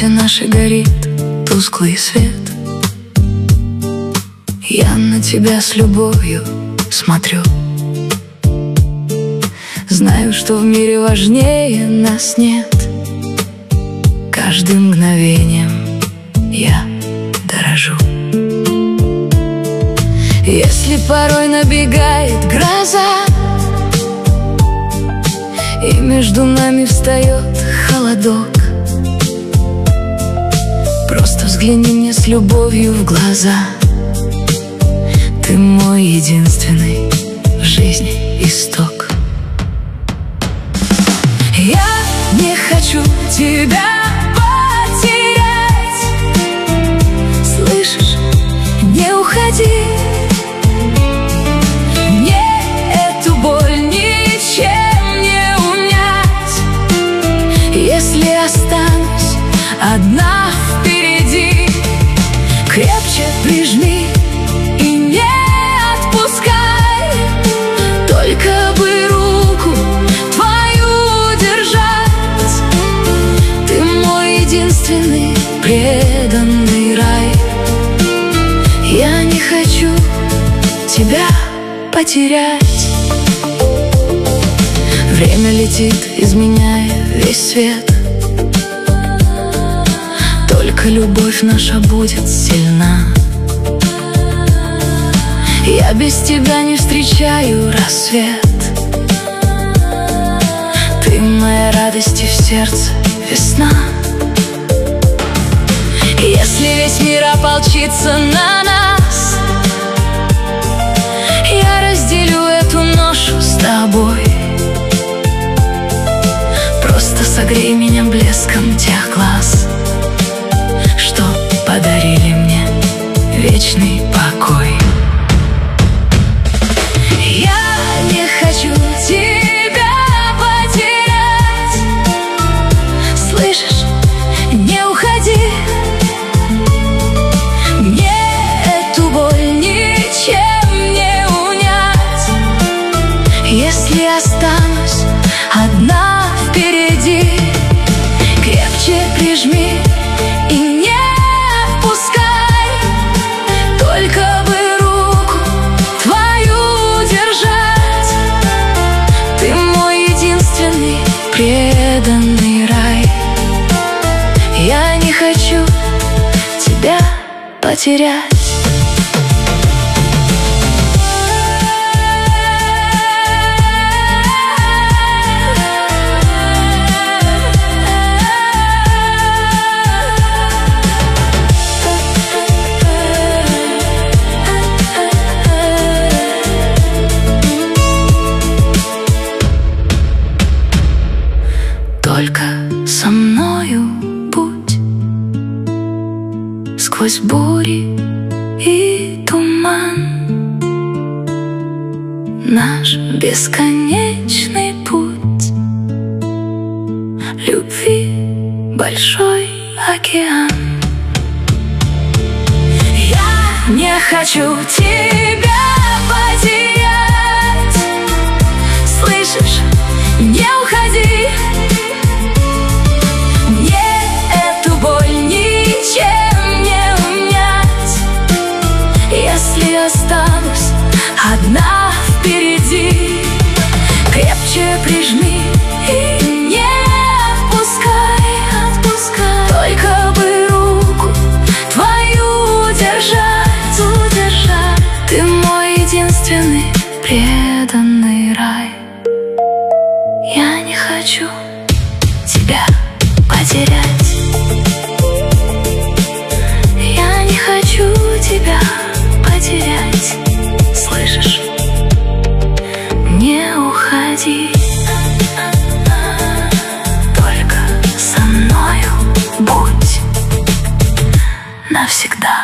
комнате нашей горит тусклый свет. Я на тебя с любовью смотрю. Знаю, что в мире важнее нас нет. Каждым мгновением я дорожу. Если порой набегает гроза и между нами встает холодок, просто взгляни мне с любовью в глаза. Ты мой единственный в жизни исток. Я не хочу тебя потерять. Слышишь? Не уходи. Мне эту боль ничем не унять. Если останусь одна впереди, крепче прижми и не отпускай. Только бы руку твою держать. Ты мой единственный преданный рай. Я не хочу тебя потерять. Время летит, изменяя весь свет. Только любовь наша будет сильна. Я без тебя не встречаю рассвет. Ты моя радость и в сердце весна. Если весь мир ополчится на нас, я разделю эту ношу с тобой. Просто согрей меня блеском тех глаз, что подарили мне вечный покой. Я не хочу тебя потерять. Слышишь? Не уходи. Мне эту боль ничем не унять. Если останусь одна впереди, крепче прижми и не отпускай. Только бы руку твою держать. Ты мой единственный преданный рай. Я не хочу тебя потерять. Только со мною будь сквозь бури и туман. Наш бесконечный путь любви большой океан. Я не хочу тебя потерять. Слышишь? Не уходи. Если останусь одна впереди, крепче прижми и не отпускай. Только бы руку твою держать. Ты мой единственный преданный рай. Я не хочу тебя потерять. Я не хочу тебя потерять. Слышишь? Не уходи. Только со мною будь навсегда.